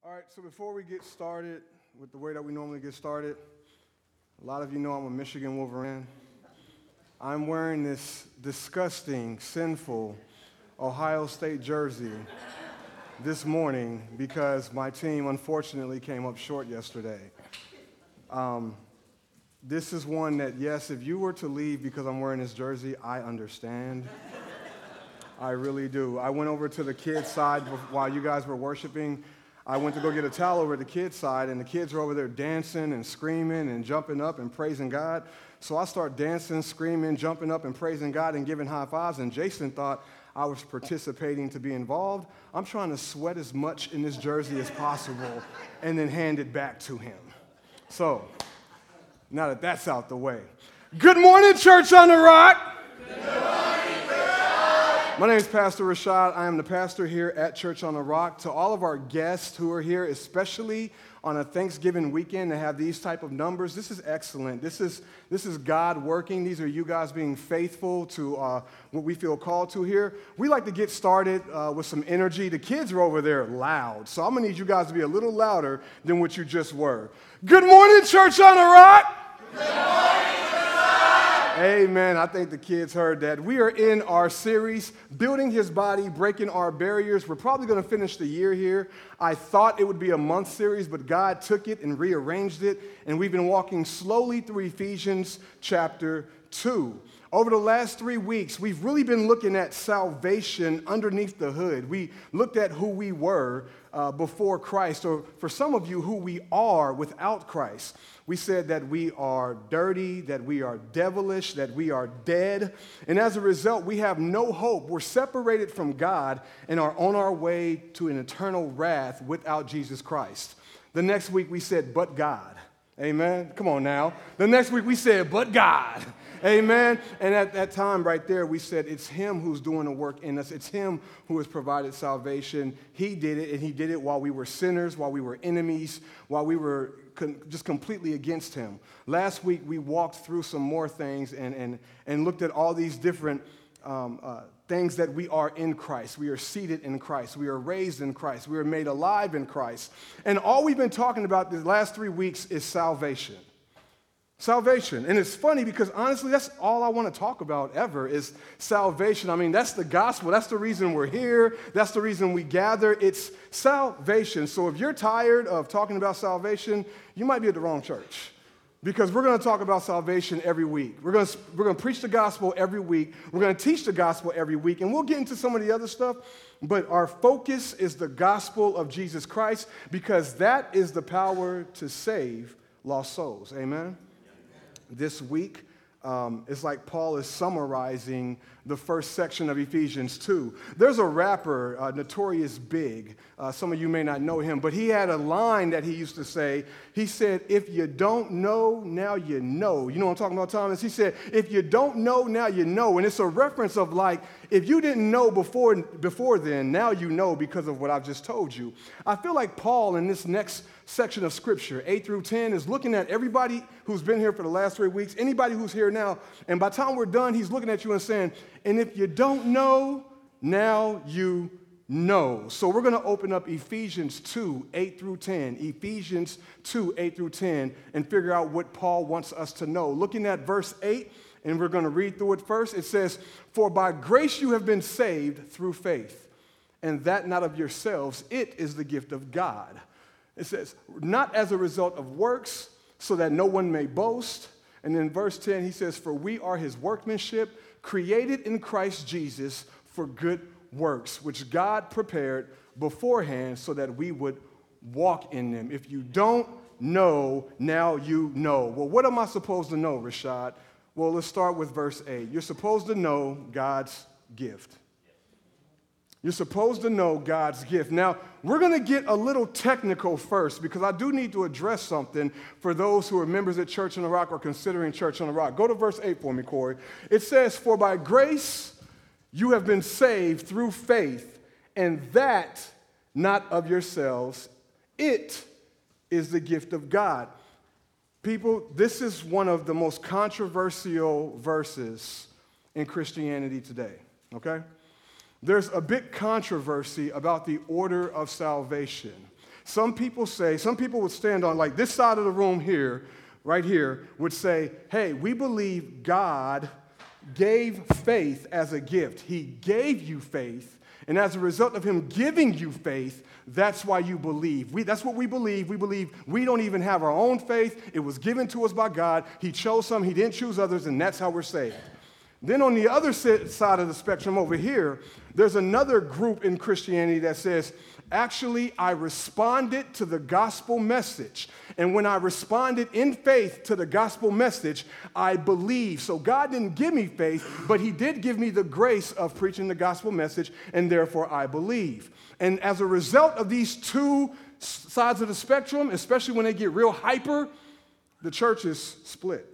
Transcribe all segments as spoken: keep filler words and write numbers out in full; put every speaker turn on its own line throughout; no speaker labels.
All right, so before we get started with the way that we normally get started, a lot of you know I'm a Michigan Wolverine. I'm wearing this disgusting, sinful Ohio State jersey this morning because my team unfortunately came up short yesterday. Um, this is one that, yes, if you were to leave because I'm wearing this jersey, I understand. I really do. I went over to the kids' side while you guys were worshiping. I went to go get a towel over at the kids' side, and the kids were over there dancing and screaming and jumping up and praising God. So I start dancing, screaming, jumping up and praising God and giving high fives, and Jason thought I was participating to be involved. I'm trying to sweat as much in this jersey as possible and then hand it back to him. So now that that's out the way, good morning, Church on the Rock. Good morning. My name is Pastor Rashad. I am the pastor here at Church on the Rock. To all of our guests who are here, especially on a Thanksgiving weekend, to have these type of numbers, this is excellent. This is this is God working. These are you guys being faithful to uh, what we feel called to here. We like to get started uh, with some energy. The kids are over there loud, so I'm going to need you guys to be a little louder than what you just were. Good morning, Church on the Rock. Good morning. Amen. I think the kids heard that. We are in our series, Building His Body, Breaking Our Barriers. We're probably going to finish the year here. I thought it would be a month series, but God took it and rearranged it, and we've been walking slowly through Ephesians chapter two. Over the last three weeks, we've really been looking at salvation underneath the hood. We looked at who we were uh, before Christ, or for some of you, who we are without Christ. We said that we are dirty, that we are devilish, that we are dead, and as a result, we have no hope. We're separated from God and are on our way to an eternal wrath without Jesus Christ. The next week, we said, but God. Amen? Come on now. The next week, we said, but God. Amen. And at that time right there, we said it's Him who's doing the work in us. It's Him who has provided salvation. He did it, and He did it while we were sinners, while we were enemies, while we were con- just completely against Him. Last week, we walked through some more things and, and, and looked at all these different um, uh, things that we are in Christ. We are seated in Christ. We are raised in Christ. We are made alive in Christ. And all we've been talking about the last three weeks is salvation. Salvation. And it's funny because honestly, that's all I want to talk about ever is salvation. I mean, that's the gospel. That's the reason we're here. That's the reason we gather. It's salvation. So if you're tired of talking about salvation, you might be at the wrong church. Because we're going to talk about salvation every week. We're going to, we're going to preach the gospel every week. We're going to teach the gospel every week. And we'll get into some of the other stuff. But our focus is the gospel of Jesus Christ because that is the power to save lost souls. Amen? This week, um, it's like Paul is summarizing the first section of Ephesians two. There's a rapper, uh, Notorious Big. Uh, some of you may not know him, but he had a line that he used to say. He said, if you don't know, now you know. You know what I'm talking about, Thomas? He said, if you don't know, now you know. And it's a reference of like, if you didn't know before, before then, now you know because of what I've just told you. I feel like Paul in this next section of Scripture, eight through ten, is looking at everybody who's been here for the last three weeks, anybody who's here now, and by the time we're done, he's looking at you and saying, and if you don't know, now you know. So we're going to open up Ephesians two, eight through ten, Ephesians two, eight through ten, and figure out what Paul wants us to know. Looking at verse eight, and we're going to read through it first. It says, for by grace you have been saved through faith, and that not of yourselves, it is the gift of God. It says, not as a result of works, so that no one may boast. And in verse ten, he says, for we are his workmanship, created in Christ Jesus for good works, which God prepared beforehand so that we would walk in them. If you don't know, now you know. Well, what am I supposed to know, Rashad? Well, let's start with verse eight. You're supposed to know God's gift. You're supposed to know God's gift. Now, we're going to get a little technical first because I do need to address something for those who are members at Church on the Rock or considering Church on the Rock. Go to verse eight for me, Corey. It says, for by grace you have been saved through faith, and that not of yourselves. It is the gift of God. People, this is one of the most controversial verses in Christianity today, okay? There's a big controversy about the order of salvation. Some people say, some people would stand on, like this side of the room here, right here, would say, hey, we believe God gave faith as a gift. He gave you faith, and as a result of him giving you faith, that's why you believe. We, that's what we believe. We believe we don't even have our own faith. It was given to us by God. He chose some, he didn't choose others, and that's how we're saved. Then on the other side of the spectrum over here, there's another group in Christianity that says, actually, I responded to the gospel message. And when I responded in faith to the gospel message, I believe. So God didn't give me faith, but he did give me the grace of preaching the gospel message, and therefore I believe. And as a result of these two sides of the spectrum, especially when they get real hyper, the church is split.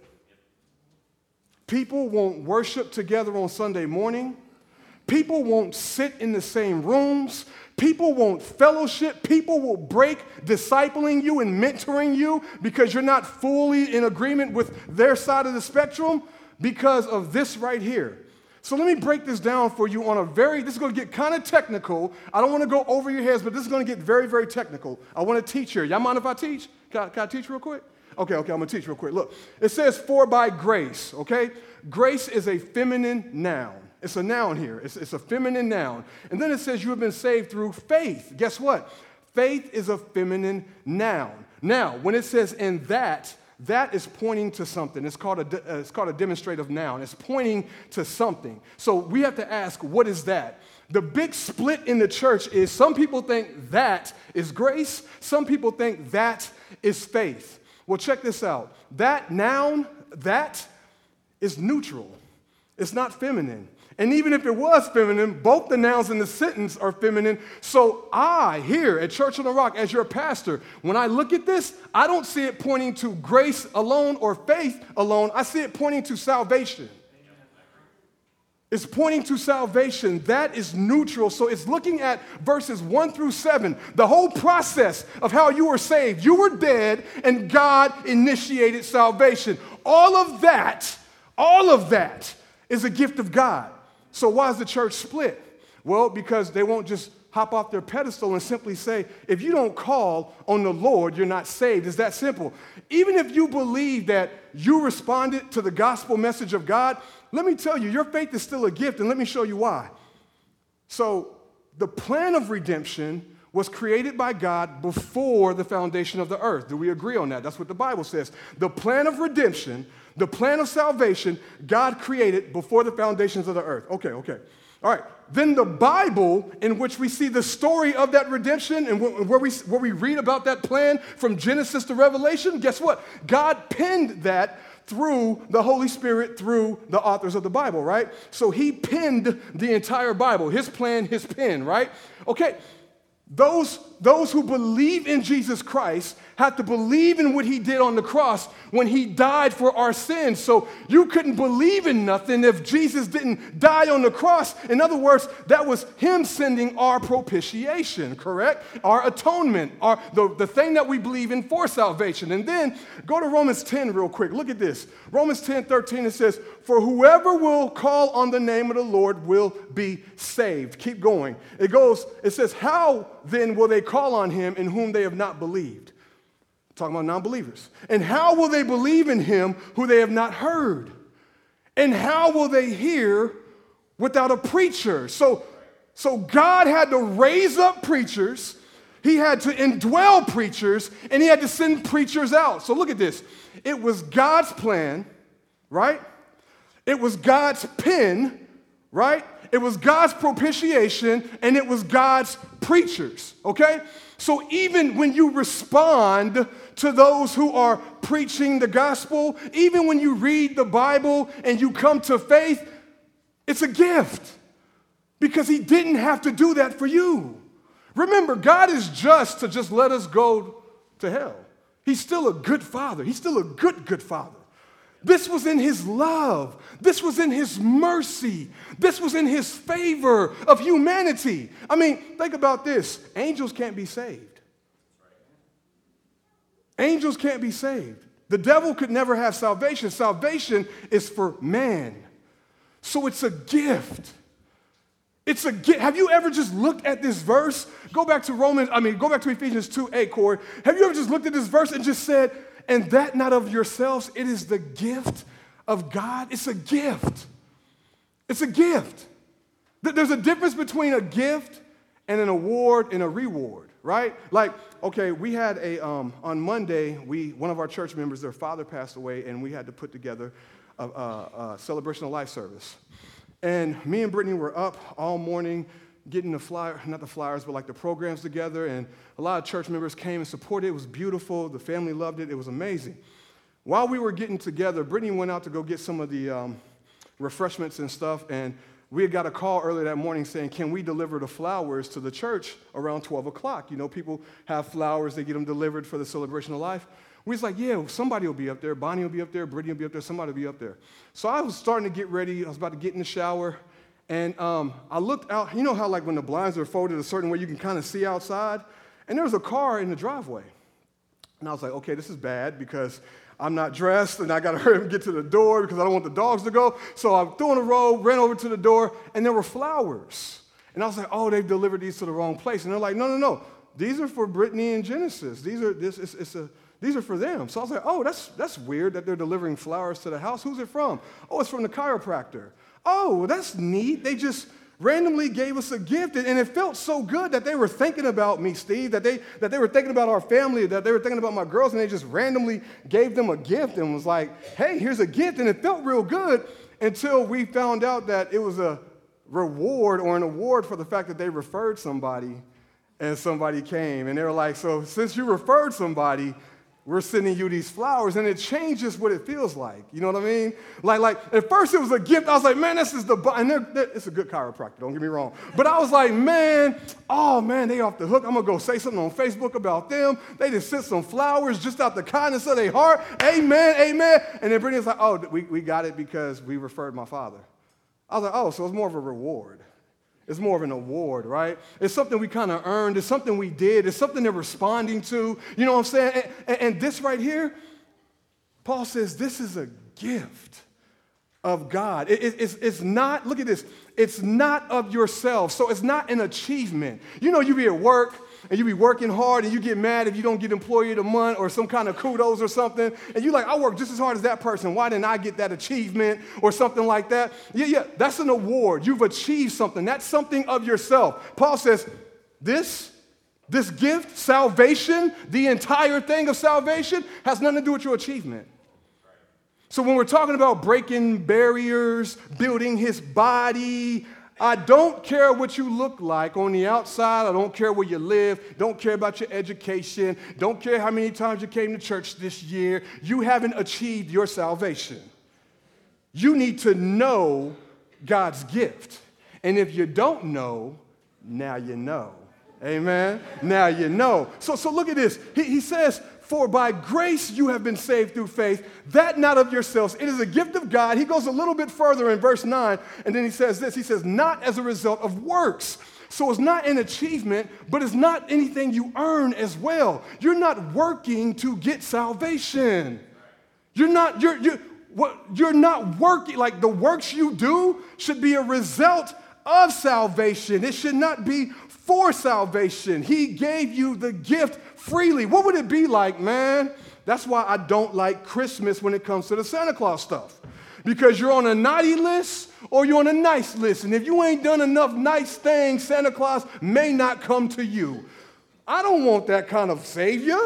People won't worship together on Sunday morning. People won't sit in the same rooms. People won't fellowship. People will break discipling you and mentoring you because you're not fully in agreement with their side of the spectrum because of this right here. So let me break this down for you on a very, this is going to get kind of technical. I don't want to go over your heads, but this is going to get very, very technical. I want to teach here. Y'all mind if I teach? Can I, can I teach real quick? Okay, okay, I'm going to teach real quick. Look, it says for by grace, okay? Grace is a feminine noun. It's a noun here. It's, it's a feminine noun. And then it says you have been saved through faith. Guess what? Faith is a feminine noun. Now, when it says in that, that is pointing to something. It's called a, uh, it's called a demonstrative noun. It's pointing to something. So we have to ask, what is that? The big split in the church is some people think that is grace. Some people think that is faith. Well, check this out. That noun, that is neutral. It's not feminine. And even if it was feminine, both the nouns in the sentence are feminine. So I, here at Church on the Rock, as your pastor, when I look at this, I don't see it pointing to grace alone or faith alone. I see it pointing to salvation. It's pointing to salvation. That is neutral. So it's looking at verses one through seven, the whole process of how you were saved. You were dead, and God initiated salvation. All of that, all of that is a gift of God. So why is the church split? Well, because they won't just hop off their pedestal and simply say, if you don't call on the Lord, you're not saved. It's that simple. Even if you believe that you responded to the gospel message of God, let me tell you, your faith is still a gift, and let me show you why. So the plan of redemption was created by God before the foundation of the earth. Do we agree on that? That's what the Bible says. The plan of redemption, the plan of salvation, God created before the foundations of the earth. Okay, okay. All right. Then the Bible, in which we see the story of that redemption and where we, where we read about that plan from Genesis to Revelation, guess what? God penned that through the Holy Spirit, through the authors of the Bible, right? So he penned the entire Bible, his plan, his pen, right? Okay. Those, those who believe in Jesus Christ have to believe in what he did on the cross when he died for our sins. So you couldn't believe in nothing if Jesus didn't die on the cross. In other words, that was him sending our propitiation, correct? Our atonement, our, the, the thing that we believe in for salvation. And then go to Romans ten real quick. Look at this. Romans ten thirteen, it says, for whoever will call on the name of the Lord will be saved. Keep going. It goes, it says, how then will they call on him in whom they have not believed? Talking about non-believers. And how will they believe in him who they have not heard? And how will they hear without a preacher? So, so God had to raise up preachers. He had to indwell preachers, and he had to send preachers out. So look at this. It was God's plan, right? It was God's pen, right? It was God's propitiation, and it was God's preachers, okay? So even when you respond to those who are preaching the gospel, even when you read the Bible and you come to faith, it's a gift because he didn't have to do that for you. Remember, God is just to just let us go to hell. He's still a good father. He's still a good, good father. This was in his love. This was in his mercy. This was in his favor of humanity. I mean, think about this. Angels can't be saved. Angels can't be saved. The devil could never have salvation. Salvation is for man. So it's a gift. It's a gift. Have you ever just looked at this verse? Go back to Romans, I mean, go back to Ephesians two eight, Corey. Have you ever just looked at this verse and just said, and that not of yourselves, it is the gift of God? It's a gift. It's a gift. There's a difference between a gift and an award and a reward, right? Like, okay, we had a, um, on Monday, we one of our church members, their father passed away, and we had to put together a, a, a celebration of life service. And me and Brittany were up all morning getting the flyer, not the flyers, but like the programs together, and a lot of church members came and supported. It was beautiful. The family loved it. It was amazing. While we were getting together, Brittany went out to go get some of the um, refreshments and stuff, and we had got a call earlier that morning saying, can we deliver the flowers to the church around twelve o'clock? You know, people have flowers. They get them delivered for the celebration of life. We was like, yeah, somebody will be up there. Bonnie will be up there. Brittany will be up there. Somebody will be up there. So I was starting to get ready. I was about to get in the shower. And um, I looked out. You know how, like, when the blinds are folded a certain way, you can kind of see outside? And there was a car in the driveway. And I was like, okay, this is bad because I'm not dressed, and I got to hurry up and get to the door because I don't want the dogs to go. So I threw on the robe, ran over to the door, and there were flowers. And I was like, oh, they've delivered these to the wrong place. And they're like, no, no, no. These are for Brittany and Genesis. These are, this, it's, it's a... These are for them. So I was like, oh, that's, that's weird that they're delivering flowers to the house. Who's it from? Oh, it's from the chiropractor. Oh, that's neat. They just randomly gave us a gift. And it felt so good that they were thinking about me, Steve, that they, that they were thinking about our family, that they were thinking about my girls, and they just randomly gave them a gift and was like, hey, here's a gift. And it felt real good until we found out that it was a reward or an award for the fact that they referred somebody and somebody came. And they were like, so since you referred somebody, we're sending you these flowers, and it changes what it feels like. You know what I mean? Like, like at first it was a gift. I was like, man, this is the, and they're, they're, it's a good chiropractor, don't get me wrong. But I was like, man, oh, man, they off the hook. I'm going to go say something on Facebook about them. They just sent some flowers just out the kindness of their heart. Amen, amen. And then Brittany was like, oh, we, we got it because we referred my father. I was like, oh, so it's more of a reward. It's more of an award, right? It's something we kind of earned. It's something we did. It's something they're responding to. You know what I'm saying? And, and, and this right here, Paul says this is a gift of God. It, it, it's, it's not, look at this, it's not of yourself. So it's not an achievement. You know, you be at work, and you be working hard, and you get mad if you don't get employee of the month or some kind of kudos or something, and you're like, I work just as hard as that person. Why didn't I get that achievement or something like that? Yeah, yeah, that's an award. You've achieved something. That's something of yourself. Paul says, this, this gift, salvation, the entire thing of salvation, has nothing to do with your achievement. So when we're talking about breaking barriers, building his body, I don't care what you look like on the outside. I don't care where you live. Don't care about your education. Don't care how many times you came to church this year. You haven't achieved your salvation. You need to know God's gift. And if you don't know, now you know. Amen? Now you know. So, so look at this. He, he says, for by grace you have been saved through faith, that not of yourselves. It is a gift of God. He goes a little bit further in verse nine, and then he says this. He says, not as a result of works. So it's not an achievement, but it's not anything you earn as well. You're not working to get salvation. You're not, you're, you're, what, you're not working, like the works you do should be a result of salvation. It should not be for salvation. He gave you the gift freely. What would it be like, man? That's why I don't like Christmas when it comes to the Santa Claus stuff. Because you're on a naughty list or you're on a nice list. And if you ain't done enough nice things, Santa Claus may not come to you. I don't want that kind of savior.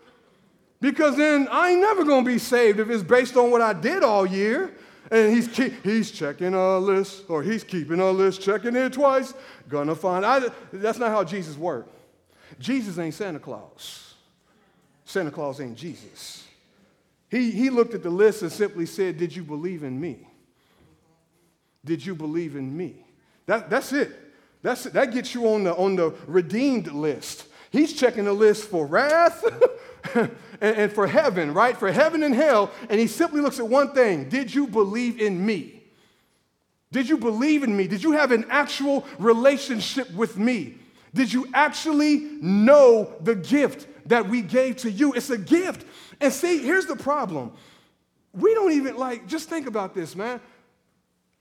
Because then I ain't never going to be saved if it's based on what I did all year. And he's keep, he's checking a list, or he's keeping a list, checking it twice. Gonna find. I, that's not how Jesus worked. Jesus ain't Santa Claus. Santa Claus ain't Jesus. He, he looked at the list and simply said, did you believe in me? Did you believe in me? That, that's it. That's it. That gets you on the, on the redeemed list. He's checking the list for wrath and, and for heaven, right? For heaven and hell. And he simply looks at one thing. Did you believe in me? Did you believe in me? Did you have an actual relationship with me? Did you actually know the gift that we gave to you? It's a gift. And see, here's the problem. We don't even, like, just think about this, man.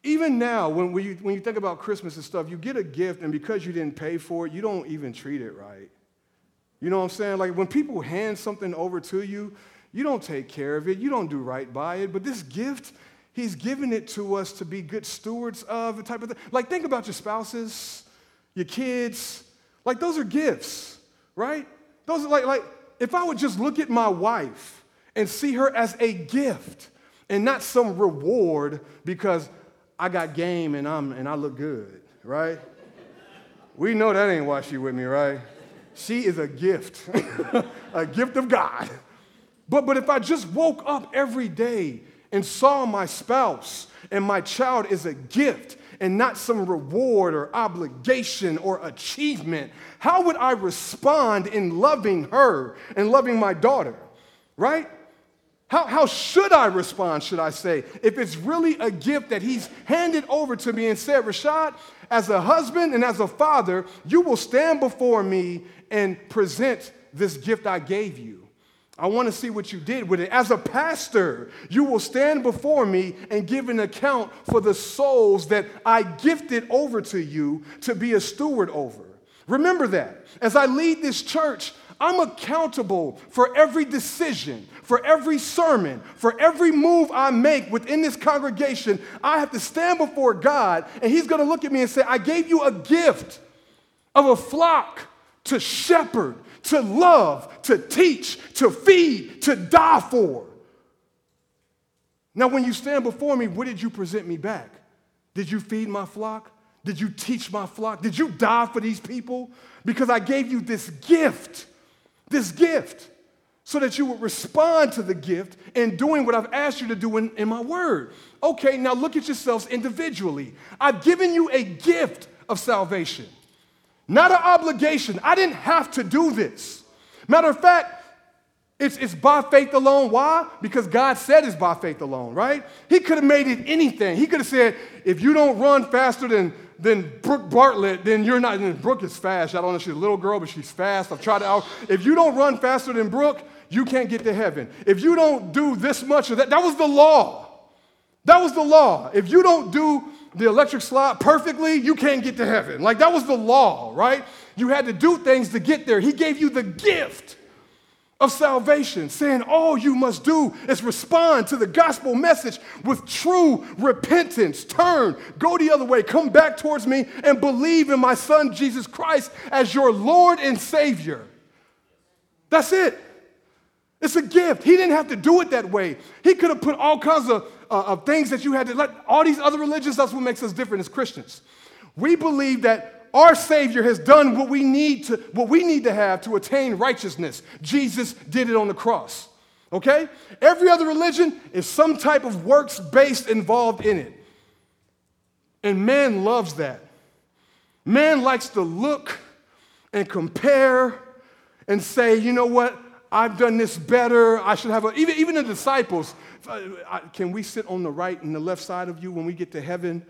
Even now, when, when, you, when you think about Christmas and stuff, you get a gift, and because you didn't pay for it, you don't even treat it right. You know what I'm saying? Like when people hand something over to you, you don't take care of it. You don't do right by it. But this gift, he's given it to us to be good stewards of, the type of thing. Like think about your spouses, your kids. Like those are gifts, right? Those are like, like if I would just look at my wife and see her as a gift and not some reward because I got game and I'm and I look good, right? We know that ain't why she with me, right? She is a gift, a gift of God. But, but if I just woke up every day and saw my spouse and my child is a gift and not some reward or obligation or achievement, how would I respond in loving her and loving my daughter, right? How, how should I respond, should I say, if it's really a gift that he's handed over to me and said, Rashad, as a husband and as a father, you will stand before me and present this gift I gave you. I want to see what you did with it. As a pastor, you will stand before me and give an account for the souls that I gifted over to you to be a steward over. Remember that. As I lead this church, I'm accountable for every decision, for every sermon, for every move I make within this congregation. I have to stand before God, and he's going to look at me and say, I gave you a gift of a flock to shepherd, to love, to teach, to feed, to die for. Now, when you stand before me, what did you present me back? Did you feed my flock? Did you teach my flock? Did you die for these people? Because I gave you this gift. This gift, so that you would respond to the gift in doing what I've asked you to do in, in my word. Okay, now look at yourselves individually. I've given you a gift of salvation, not an obligation. I didn't have to do this. Matter of fact, it's, it's by faith alone. Why? Because God said it's by faith alone, right? He could have made it anything. He could have said, if you don't run faster than Then Brooke Bartlett, then you're not, and Brooke is fast. I don't know if she's a little girl, but she's fast. I've tried to out. If you don't run faster than Brooke, you can't get to heaven. If you don't do this much of that, that was the law. That was the law. If you don't do the electric slide perfectly, you can't get to heaven. Like that was the law, right? You had to do things to get there. He gave you the gift of salvation, saying all you must do is respond to the gospel message with true repentance. Turn, go the other way, come back towards me, and believe in my son, Jesus Christ, as your Lord and Savior. That's it. It's a gift. He didn't have to do it that way. He could have put all kinds of, uh, of things that you had to, like all these other religions, that's what makes us different as Christians. We believe that our Savior has done what we need to, what we need to have to attain righteousness. Jesus did it on the cross, okay? Every other religion is some type of works-based involved in it. And man loves that. Man likes to look and compare and say, you know what, I've done this better. I should have a, even, even the disciples, uh, can we sit on the right and the left side of you when we get to heaven?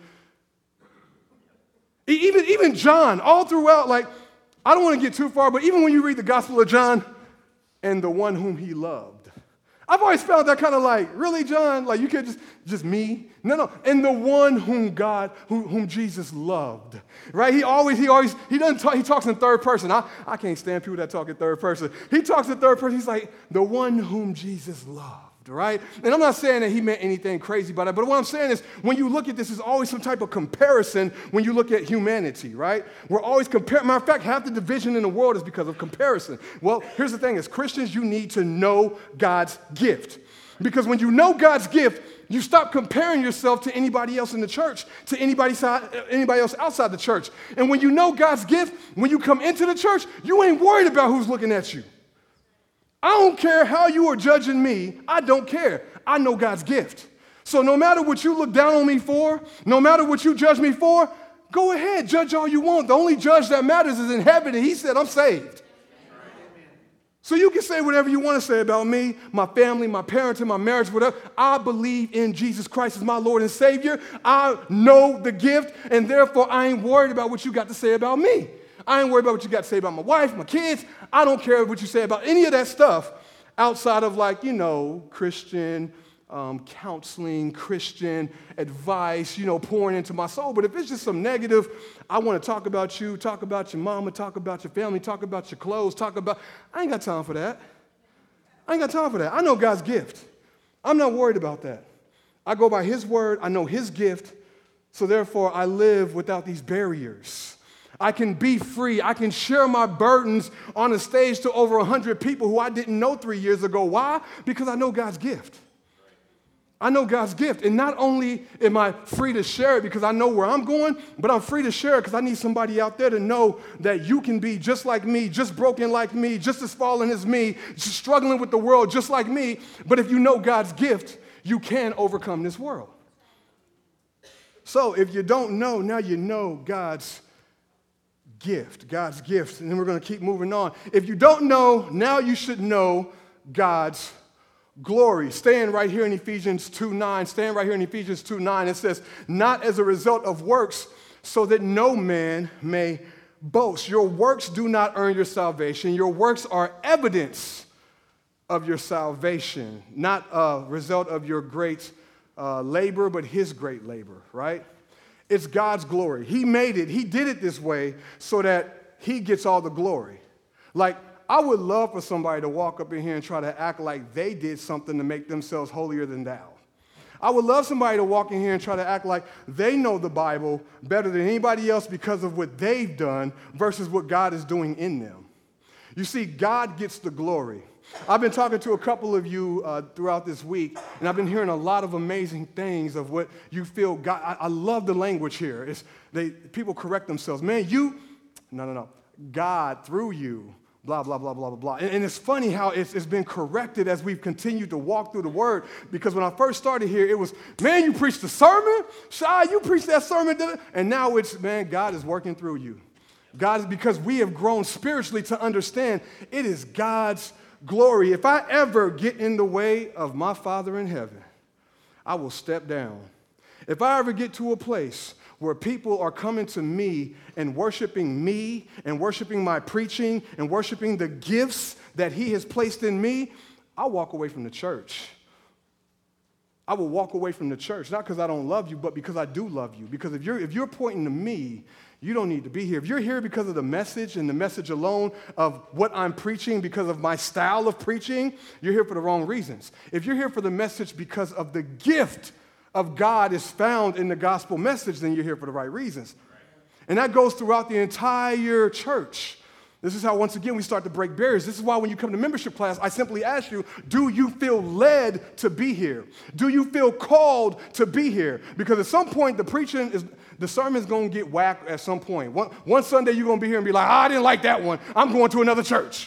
Even, even John, all throughout, like, I don't want to get too far, but even when you read the Gospel of John, and the one whom he loved. I've always found that kind of like, really, John? Like, you can't just, just me? No, no. And the one whom God, whom, whom Jesus loved, right? He always, he always, he doesn't talk, he talks in third person. I, I can't stand people that talk in third person. He talks in third person. He's like, the one whom Jesus loved. Right? And I'm not saying that he meant anything crazy by that, but what I'm saying is when you look at this, there's always some type of comparison when you look at humanity, right? We're always comparing. Matter of fact, half the division in the world is because of comparison. Well, here's the thing. As Christians, you need to know God's gift. Because when you know God's gift, you stop comparing yourself to anybody else in the church, to anybody, anybody else outside the church. And when you know God's gift, when you come into the church, you ain't worried about who's looking at you. I don't care how you are judging me. I don't care. I know God's gift. So no matter what you look down on me for, no matter what you judge me for, go ahead, judge all you want. The only judge that matters is in heaven, and he said, I'm saved. So you can say whatever you want to say about me, my family, my parents, and my marriage, whatever. I believe in Jesus Christ as my Lord and Savior. I know the gift, and therefore I ain't worried about what you got to say about me. I ain't worried about what you got to say about my wife, my kids. I don't care what you say about any of that stuff outside of, like, you know, Christian, um, counseling, Christian advice, you know, pouring into my soul. But if it's just some negative, I want to talk about you, talk about your mama, talk about your family, talk about your clothes, talk about, I ain't got time for that. I ain't got time for that. I know God's gift. I'm not worried about that. I go by his word. I know his gift. So therefore, I live without these barriers. I can be free. I can share my burdens on a stage to over one hundred people who I didn't know three years ago. Why? Because I know God's gift. I know God's gift. And not only am I free to share it because I know where I'm going, but I'm free to share it because I need somebody out there to know that you can be just like me, just broken like me, just as fallen as me, just struggling with the world just like me. But if you know God's gift, you can overcome this world. So if you don't know, now you know God's gift, God's gift. And then we're going to keep moving on. If you don't know, now you should know God's glory. Staying right here in Ephesians two nine, staying right here in Ephesians two nine, it says, not as a result of works, so that no man may boast. Your works do not earn your salvation. Your works are evidence of your salvation, not a result of your great uh, labor, but his great labor, right? It's God's glory. He made it. He did it this way so that he gets all the glory. Like, I would love for somebody to walk up in here and try to act like they did something to make themselves holier than thou. I would love somebody to walk in here and try to act like they know the Bible better than anybody else because of what they've done versus what God is doing in them. You see, God gets the glory. I've been talking to a couple of you uh, throughout this week, and I've been hearing a lot of amazing things of what you feel God. I, I love the language here. It's, they, people correct themselves. Man, you, no, no, no. God through you, blah, blah, blah, blah, blah, blah. And, and it's funny how it's, it's been corrected as we've continued to walk through the Word, because when I first started here, it was, man, you preached the sermon? Shai, you preached that sermon? And now it's, man, God is working through you. God is, because we have grown spiritually to understand it is God's glory. If I ever get in the way of my Father in heaven, I will step down. If I ever get to a place where people are coming to me and worshiping me and worshiping my preaching and worshiping the gifts that he has placed in me, I'll walk away from the church. I will walk away from the church, not because I don't love you, but because I do love you. Because if you're, if you're pointing to me, you don't need to be here. If you're here because of the message and the message alone of what I'm preaching, because of my style of preaching, you're here for the wrong reasons. If you're here for the message because of the gift of God is found in the gospel message, then you're here for the right reasons. And that goes throughout the entire church. This is how, once again, we start to break barriers. This is why when you come to membership class, I simply ask you, do you feel led to be here? Do you feel called to be here? Because at some point, the preaching is, the sermon's going to get whacked at some point. One, one Sunday, you're going to be here and be like, oh, I didn't like that one. I'm going to another church.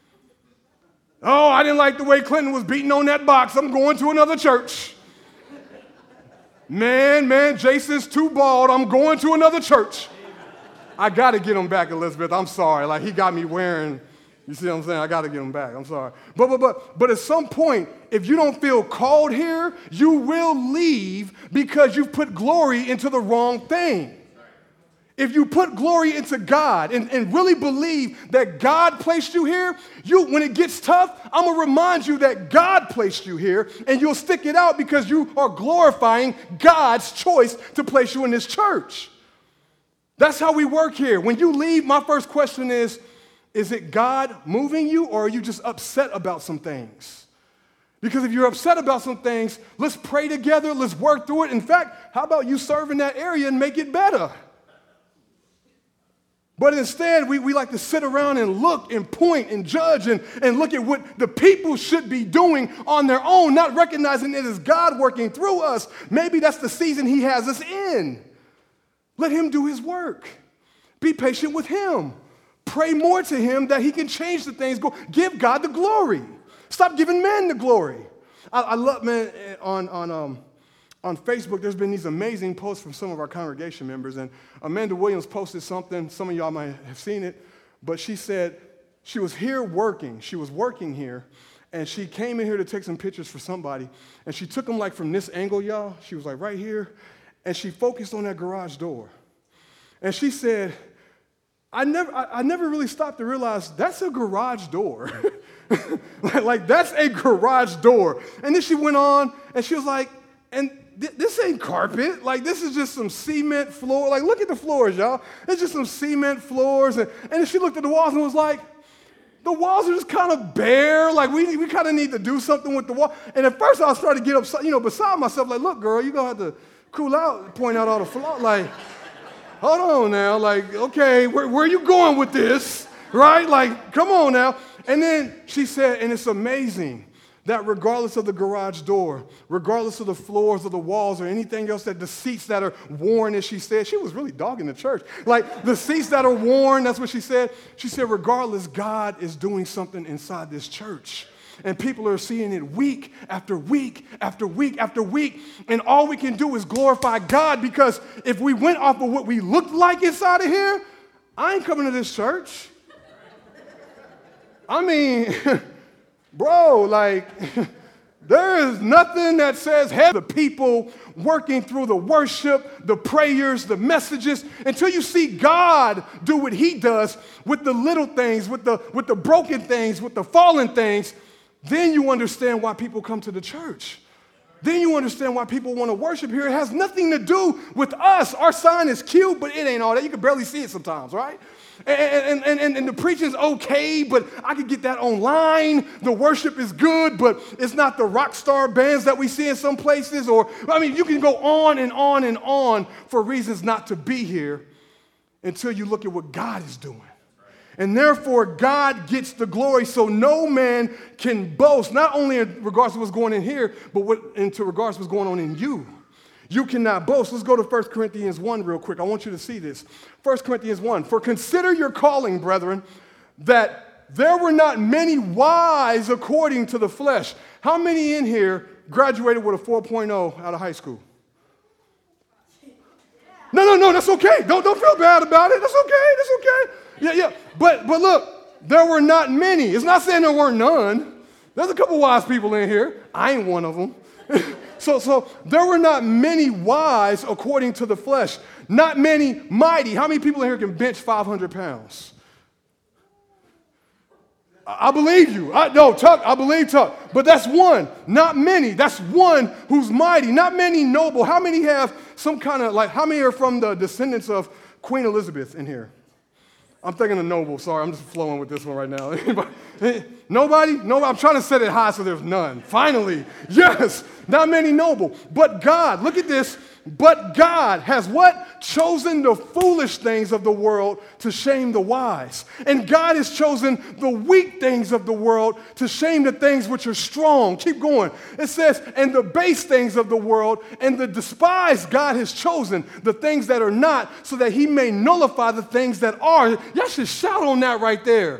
Oh, I didn't like the way Clinton was beating on that box. I'm going to another church. Man, man, Jason's too bald. I'm going to another church. I got to get him back, Elizabeth. I'm sorry. Like, he got me wearing, you see what I'm saying? I got to get him back. I'm sorry. But, but, but, but at some point, if you don't feel called here, you will leave because you've put glory into the wrong thing. If you put glory into God and, and really believe that God placed you here, you, when it gets tough, I'm going to remind you that God placed you here, and you'll stick it out because you are glorifying God's choice to place you in this church. That's how we work here. When you leave, my first question is, is it God moving you, or are you just upset about some things? Because if you're upset about some things, let's pray together, let's work through it. In fact, how about you serve in that area and make it better? But instead, we, we like to sit around and look and point and judge and, and look at what the people should be doing on their own, not recognizing it is God working through us. Maybe that's the season he has us in. Let him do his work. Be patient with him. Pray more to him that he can change the things. Go, give God the glory. Stop giving man the glory. I, I love, man, on, on, um, on Facebook, there's been these amazing posts from some of our congregation members, and Amanda Williams posted something. Some of y'all might have seen it, but she said she was here working. She was working here, and she came in here to take some pictures for somebody, and she took them like from this angle, y'all. She was like right here, and she focused on that garage door. And she said, I never, I, I never really stopped to realize that's a garage door. like, like, that's a garage door. And then she went on, and she was like, and th- this ain't carpet. Like, this is just some cement floor. Like, look at the floors, y'all. It's just some cement floors. And, and then she looked at the walls and was like, the walls are just kind of bare. Like, we, we kind of need to do something with the wall. And at first, I started to get upset, you know, beside myself, like, look, girl, you're going to have to cool out, point out all the flaws. Like, hold on now. Like, okay, where, where are you going with this? Right? Like, come on now. And then she said, and it's amazing that regardless of the garage door, regardless of the floors or the walls or anything else, that the seats that are worn, as she said, she was really dogging the church. Like, the seats that are worn, that's what she said. She said, regardless, God is doing something inside this church. And people are seeing it week after week after week after week. And all we can do is glorify God, because if we went off of what we looked like inside of here, I ain't coming to this church. I mean, bro, like, there is nothing that says have the people working through the worship, the prayers, the messages, until you see God do what he does with the little things, with the, with the broken things, with the fallen things. Then you understand why people come to the church. Then you understand why people want to worship here. It has nothing to do with us. Our sign is cute, but it ain't all that. You can barely see it sometimes, right? And, and, and, and the preaching's okay, but I could get that online. The worship is good, but it's not the rock star bands that we see in some places. Or, I mean, you can go on and on and on for reasons not to be here until you look at what God is doing. And therefore, God gets the glory, so no man can boast, not only in regards to what's going in here, but what, into regards to what's going on in you. You cannot boast. Let's go to First Corinthians one real quick. I want you to see this. First Corinthians one. For consider your calling, brethren, that there were not many wise according to the flesh. How many in here graduated with a four point oh out of high school? No, no, no, that's okay. Don't, don't feel bad about it. That's okay. That's okay. Yeah, yeah. But, but look, there were not many. It's not saying there weren't none. There's a couple wise people in here. I ain't one of them. so, so there were not many wise according to the flesh. Not many mighty. How many people in here can bench five hundred pounds? I, I believe you. I, no, Tuck, I believe Tuck. But that's one. Not many. That's one who's mighty. Not many noble. How many have some kind of, like, how many are from the descendants of Queen Elizabeth in here? I'm thinking of noble. Sorry, I'm just flowing with this one right now. Nobody? No, I'm trying to set it high so there's none. Finally, yes, not many noble. But God, look at this. But God has what? Chosen the foolish things of the world to shame the wise. And God has chosen the weak things of the world to shame the things which are strong. Keep going. It says, and the base things of the world and the despised God has chosen, the things that are not, so that he may nullify the things that are. Y'all should shout on that right there.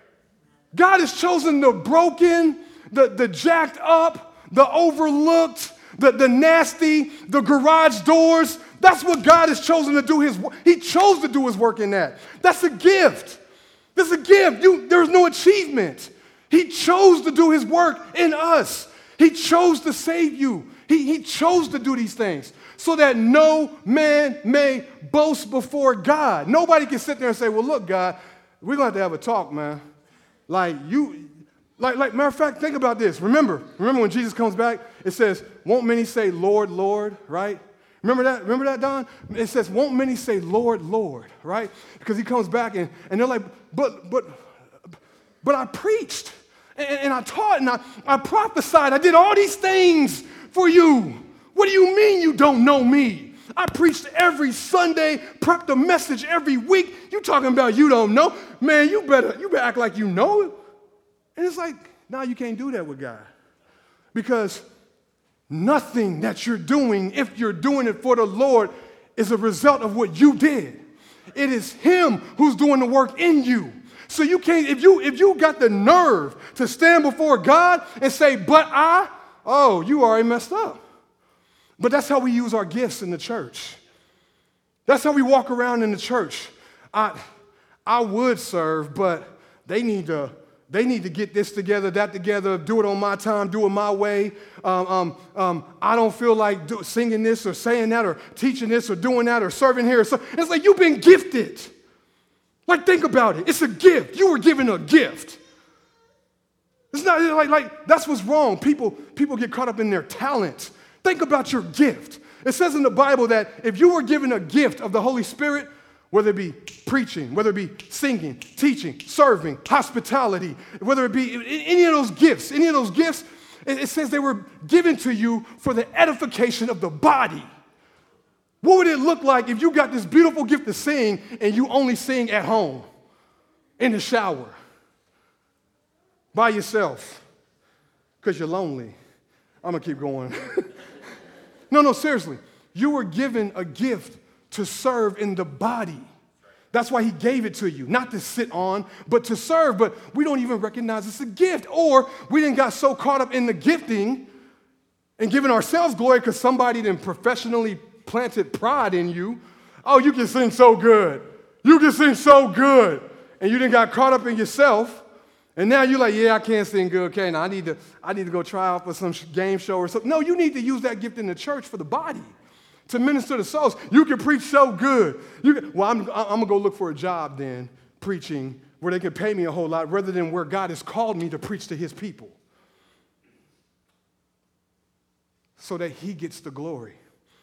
God has chosen the broken, the, the jacked up, the overlooked, The, the nasty, the garage doors. That's what God has chosen to do his work. He chose to do his work in that. That's a gift. That's a gift. You, there's no achievement. He chose to do his work in us. He chose to save you. He, he chose to do these things so that no man may boast before God. Nobody can sit there and say, well, look, God, we're going to have to have a talk, man. Like, you... Like, like, matter of fact, think about this. Remember, remember when Jesus comes back, it says, won't many say, Lord, Lord, right? Remember that? Remember that, Don? It says, won't many say, Lord, Lord, right? Because he comes back and, and they're like, but, but, but I preached and, and I taught and I, I prophesied. I did all these things for you. What do you mean you don't know me? I preached every Sunday, prepped a message every week. You talking about you don't know? Man, you better, you better act like you know it. And it's like, no, you can't do that with God. Because nothing that you're doing, if you're doing it for the Lord, is a result of what you did. It is him who's doing the work in you. So you can't, if you if you got the nerve to stand before God and say, but I, oh, you already messed up. But that's how we use our gifts in the church. That's how we walk around in the church. I, I would serve, but they need to, They need to get this together, that together, do it on my time, do it my way. Um, um, um, I don't feel like do, singing this or saying that or teaching this or doing that or serving here. So it's like you've been gifted. Like, think about it. It's a gift. You were given a gift. It's not like, like that's what's wrong. People, people get caught up in their talent. Think about your gift. It says in the Bible that if you were given a gift of the Holy Spirit, whether it be preaching, whether it be singing, teaching, serving, hospitality, whether it be any of those gifts, any of those gifts, it says they were given to you for the edification of the body. What would it look like if you got this beautiful gift to sing and you only sing at home, in the shower, by yourself, because you're lonely? I'm going to keep going. no, no, seriously. You were given a gift to serve in the body. That's why he gave it to you, not to sit on, but to serve. But we don't even recognize it's a gift. Or we didn't got so caught up in the gifting and giving ourselves glory because somebody then professionally planted pride in you. Oh, you can sing so good. You can sing so good. And you didn't got caught up in yourself. And now you're like, yeah, I can't sing good. Okay, now I need to, I need to go try out for some game show or something. No, you need to use that gift in the church for the body, to minister to souls. You can preach so good. You can, well, I'm, I'm going to go look for a job then, preaching, where they can pay me a whole lot, rather than where God has called me to preach to his people, so that he gets the glory.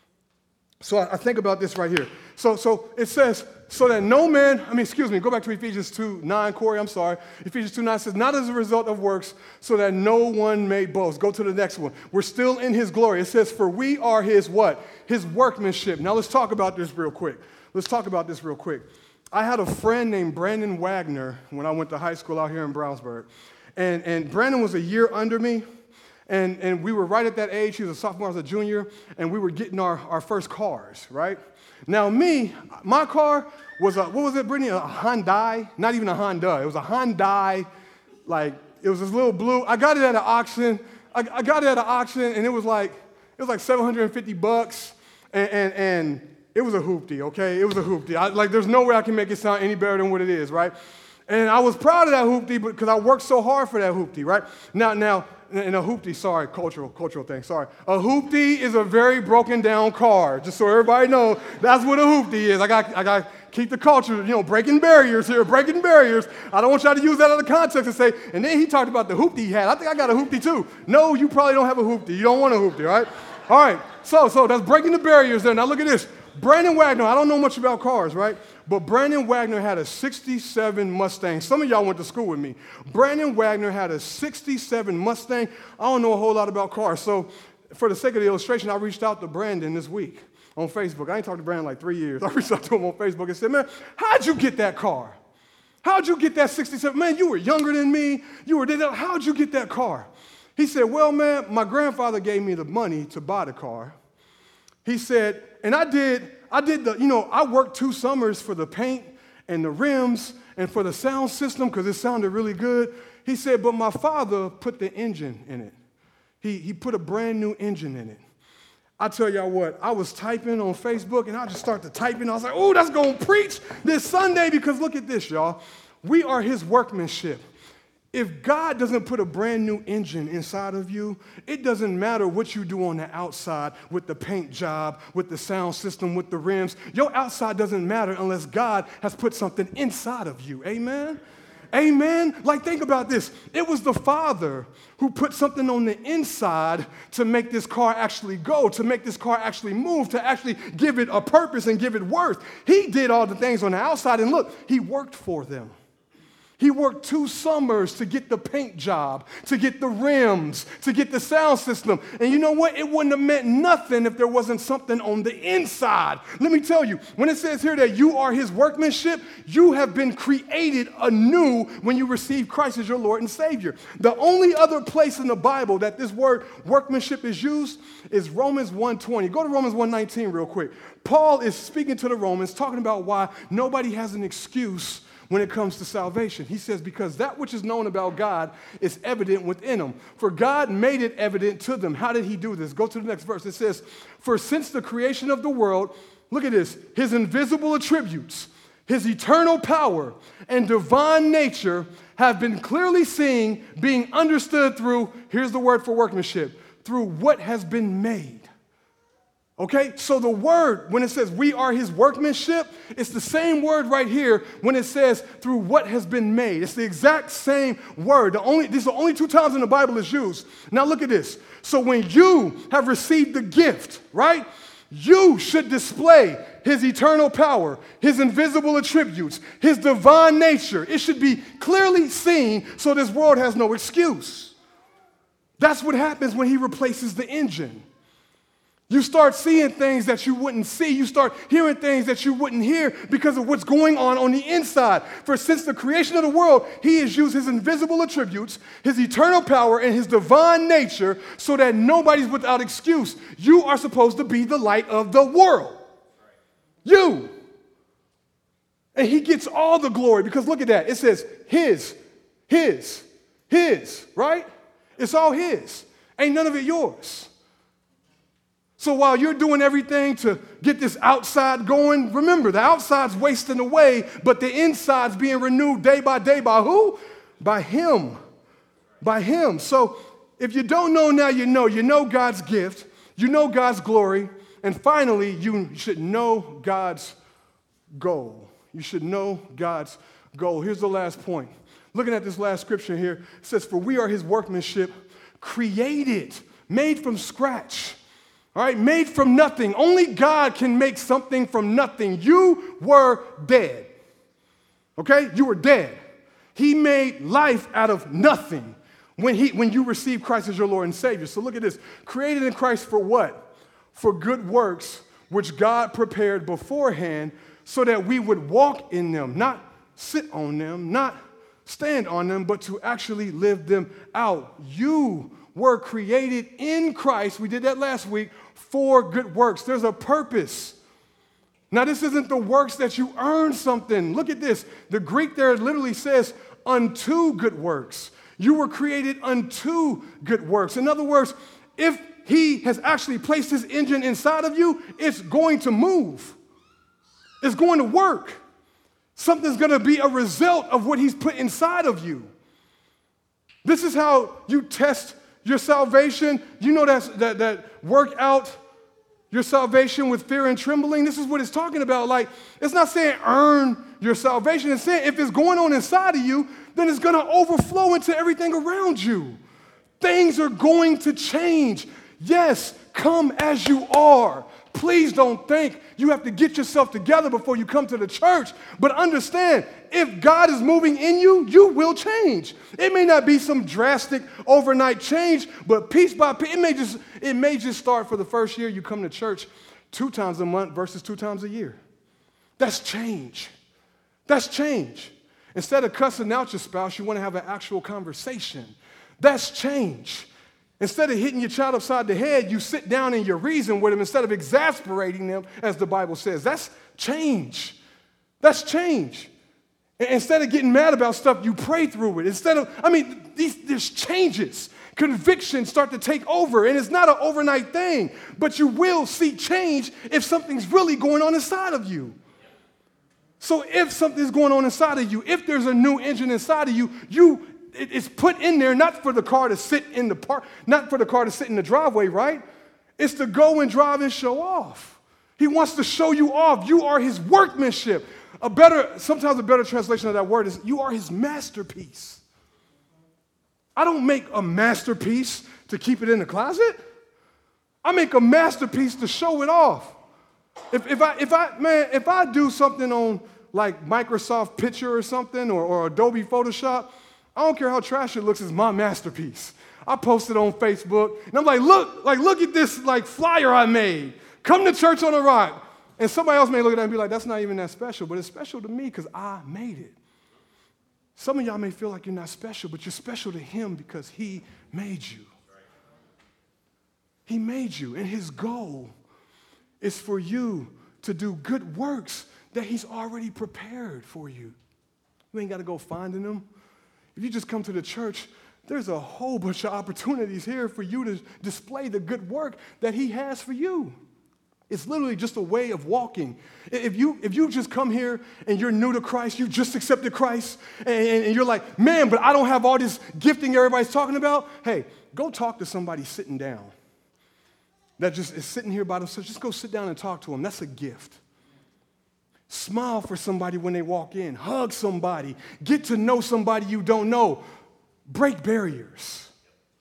So I, I think about this right here. So, so it says, so that no man, I mean, excuse me, go back to Ephesians two nine, Corey, I'm sorry. Ephesians two nine says, not as a result of works, so that no one may boast. Go to the next one. We're still in his glory. It says, for we are his what? His workmanship. Now let's talk about this real quick. Let's talk about this real quick. I had a friend named Brandon Wagner when I went to high school out here in Brownsburg. And, and Brandon was a year under me. And, and we were right at that age. He was a sophomore, I was a junior, and we were getting our, our first cars, right? Now, me, my car was a, what was it, Brittany? A Hyundai? Not even a Honda. It was a Hyundai, like, it was this little blue. I got it at an auction. I, I got it at an auction, and it was like, it was like seven hundred fifty bucks, and, and, and it was a hoopty, okay? It was a hoopty. I, like, there's no way I can make it sound any better than what it is, right? And I was proud of that hoopty because I worked so hard for that hoopty, right? Now, now, and a hoopty, sorry, cultural, cultural thing, sorry. A hoopty is a very broken down car, just so everybody knows. That's what a hoopty is. I got, I got to keep the culture, you know, breaking barriers here, breaking barriers. I don't want y'all to use that out of context and say, and then he talked about the hoopty he had. I think I got a hoopty too. No, you probably don't have a hoopty. You don't want a hoopty, all right? All right, so, so that's breaking the barriers there. Now look at this. Brandon Wagner, I don't know much about cars, right? But Brandon Wagner had a sixty-seven Mustang. Some of y'all went to school with me. Brandon Wagner had a sixty-seven Mustang. I don't know a whole lot about cars. So for the sake of the illustration, I reached out to Brandon this week on Facebook. I ain't talked to Brandon in like three years. I reached out to him on Facebook and said, man, how'd you get that car? How'd you get that sixty-seven? Man, you were younger than me. You were, how'd you get that car? He said, well, man, my grandfather gave me the money to buy the car. He said, and I did, I did the, you know, I worked two summers for the paint and the rims and for the sound system because it sounded really good. He said, but my father put the engine in it. He, he put a brand new engine in it. I tell y'all what, I was typing on Facebook and I just started typing. I was like, oh, that's going to preach this Sunday because look at this, y'all. We are his workmanship. If God doesn't put a brand new engine inside of you, it doesn't matter what you do on the outside with the paint job, with the sound system, with the rims. Your outside doesn't matter unless God has put something inside of you. Amen? Amen? Like, think about this. It was the Father who put something on the inside to make this car actually go, to make this car actually move, to actually give it a purpose and give it worth. He did all the things on the outside, and look, he worked for them. He worked two summers to get the paint job, to get the rims, to get the sound system. And you know what? It wouldn't have meant nothing if there wasn't something on the inside. Let me tell you, when it says here that you are his workmanship, you have been created anew when you receive Christ as your Lord and Savior. The only other place in the Bible that this word workmanship is used is Romans one twenty. Go to Romans one nineteen real quick. Paul is speaking to the Romans, talking about why nobody has an excuse when it comes to salvation. He says, because that which is known about God is evident within them. For God made it evident to them. How did he do this? Go to the next verse. It says, for since the creation of the world, look at this, his invisible attributes, his eternal power and divine nature have been clearly seen, being understood through, here's the word for workmanship, through what has been made. Okay, so the word, when it says we are his workmanship, it's the same word right here when it says through what has been made. It's the exact same word. The only, these are the only two times in the Bible it's used. Now look at this. So when you have received the gift, right, you should display his eternal power, his invisible attributes, his divine nature. It should be clearly seen so this world has no excuse. That's what happens when he replaces the engine. You start seeing things that you wouldn't see. You start hearing things that you wouldn't hear because of what's going on on the inside. For since the creation of the world, he has used his invisible attributes, his eternal power, and his divine nature so that nobody's without excuse. You are supposed to be the light of the world. You. And he gets all the glory because look at that. It says his, his, his, right? It's all his. Ain't none of it yours. So while you're doing everything to get this outside going, remember, the outside's wasting away, but the inside's being renewed day by day by who? By him. By him. So if you don't know now, you know. You know God's gift. You know God's glory. And finally, you should know God's goal. You should know God's goal. Here's the last point. Looking at this last scripture here, it says, for we are his workmanship, created, made from scratch. All right, made from nothing. Only God can make something from nothing. You were dead. Okay? You were dead. He made life out of nothing when, he, when you received Christ as your Lord and Savior. So look at this. Created in Christ for what? For good works, which God prepared beforehand so that we would walk in them, not sit on them, not stand on them, but to actually live them out. You were created in Christ, we did that last week, for good works. There's a purpose. Now, this isn't the works that you earn something. Look at this. The Greek there literally says, unto good works. You were created unto good works. In other words, if he has actually placed his engine inside of you, it's going to move. It's going to work. Something's going to be a result of what he's put inside of you. This is how you test your salvation. You know that's, that, that work out your salvation with fear and trembling. This is what it's talking about. Like, it's not saying earn your salvation. It's saying if it's going on inside of you, then it's going to overflow into everything around you. Things are going to change. Yes, come as you are. Please don't think you have to get yourself together before you come to the church. But understand, if God is moving in you, you will change. It may not be some drastic overnight change, but piece by piece, it may just, it may just start for the first year you come to church two times a month versus two times a year. That's change. That's change. Instead of cussing out your spouse, you want to have an actual conversation. That's change. Instead of hitting your child upside the head, you sit down and you reason with them instead of exasperating them, as the Bible says. That's change. That's change. Instead of getting mad about stuff, you pray through it. Instead of, I mean, these, there's changes. Convictions start to take over, and it's not an overnight thing, but you will see change if something's really going on inside of you. So if something's going on inside of you, if there's a new engine inside of you, you it's put in there not for the car to sit in the park, not for the car to sit in the driveway, right? It's to go and drive and show off. He wants to show you off. You are his workmanship. A better, sometimes a better translation of that word is you are his masterpiece. I don't make a masterpiece to keep it in the closet. I make a masterpiece to show it off. If, if I, if I, man, if I do something on like Microsoft Picture or something or, or Adobe Photoshop, I don't care how trash it looks, it's my masterpiece. I post it on Facebook, and I'm like, look, like, look at this like flyer I made. Come to church on a rock. And somebody else may look at that and be like, that's not even that special, but it's special to me because I made it. Some of y'all may feel like you're not special, but you're special to him because he made you. He made you, and his goal is for you to do good works that he's already prepared for you. You ain't got to go finding them. If you just come to the church, there's a whole bunch of opportunities here for you to display the good work that he has for you. It's literally just a way of walking. If you, if you just come here and you're new to Christ, you just accepted Christ, and, and you're like, man, but I don't have all this gifting everybody's talking about, hey, go talk to somebody sitting down. that just is sitting here by themselves, just go sit down and talk to them. That's a gift. Smile for somebody when they walk in. Hug somebody. Get to know somebody you don't know. Break barriers.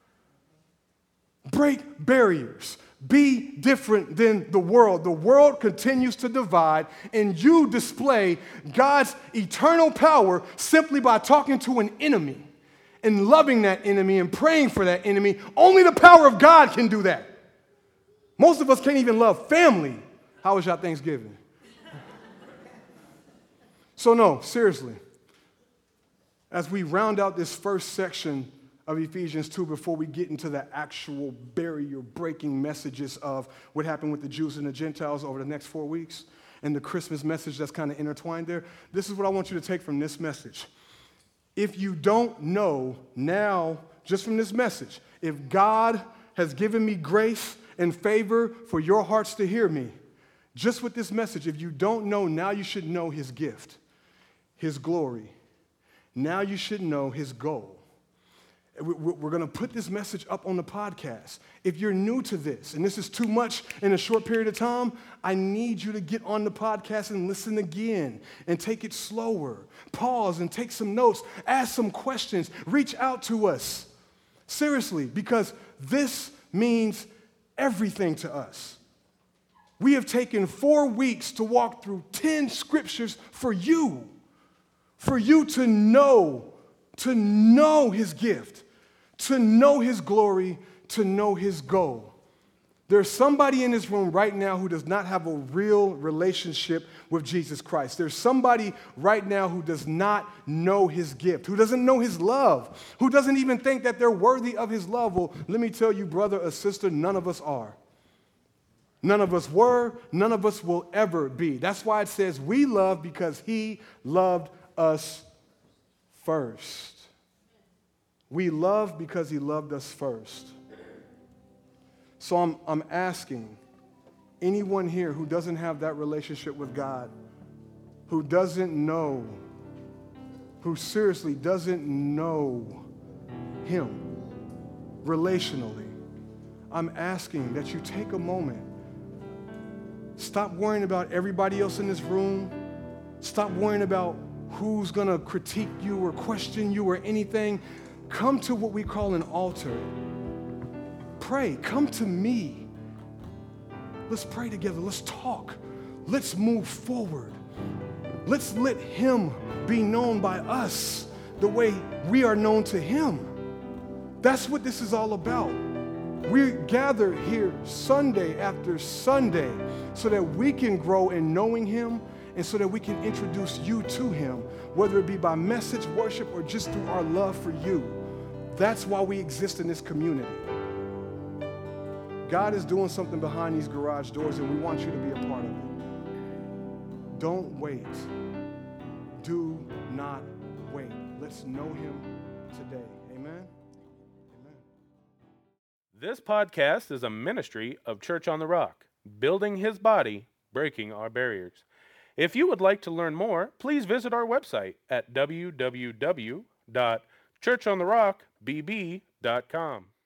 Break barriers. Be different than the world. The world continues to divide, and you display God's eternal power simply by talking to an enemy and loving that enemy and praying for that enemy. Only the power of God can do that. Most of us can't even love family. How was y'all Thanksgiving? So no, seriously, as we round out this first section of Ephesians two before we get into the actual barrier-breaking messages of what happened with the Jews and the Gentiles over the next four weeks and the Christmas message that's kind of intertwined there, this is what I want you to take from this message. If you don't know now, just from this message, if God has given me grace and favor for your hearts to hear me, just with this message, if you don't know, now you should know his gift, his glory. Now you should know his goal. We're going to put this message up on the podcast. If you're new to this, and this is too much in a short period of time, I need you to get on the podcast and listen again and take it slower. Pause and take some notes. Ask some questions. Reach out to us. Seriously, because this means everything to us. We have taken four weeks to walk through ten scriptures for you, for you to know, to know his gift, to know his glory, to know his goal. There's somebody in this room right now who does not have a real relationship with Jesus Christ. There's somebody right now who does not know his gift, who doesn't know his love, who doesn't even think that they're worthy of his love. Well, let me tell you, brother or sister, none of us are. None of us were, none of us will ever be. That's why it says we love because he loved us first. We love because he loved us first. So I'm, I'm asking anyone here who doesn't have that relationship with God, who doesn't know, who seriously doesn't know him relationally, I'm asking that you take a moment. Stop worrying about everybody else in this room. Stop worrying about who's going to critique you or question you or anything. Come to what we call an altar. Pray. Come to me. Let's pray together. Let's talk. Let's move forward. Let's let him be known by us the way we are known to him. That's what this is all about. We gather here Sunday after Sunday so that we can grow in knowing him and so that we can introduce you to him, whether it be by message, worship, or just through our love for you. That's why we exist in this community. God is doing something behind these garage doors, and we want you to be a part of it. Don't wait. Do not wait. Let's know him today. Amen? Amen.
This podcast is a ministry of Church on the Rock, building his body, breaking our barriers. If you would like to learn more, please visit our website at w w w dot church on the rock b b dot com.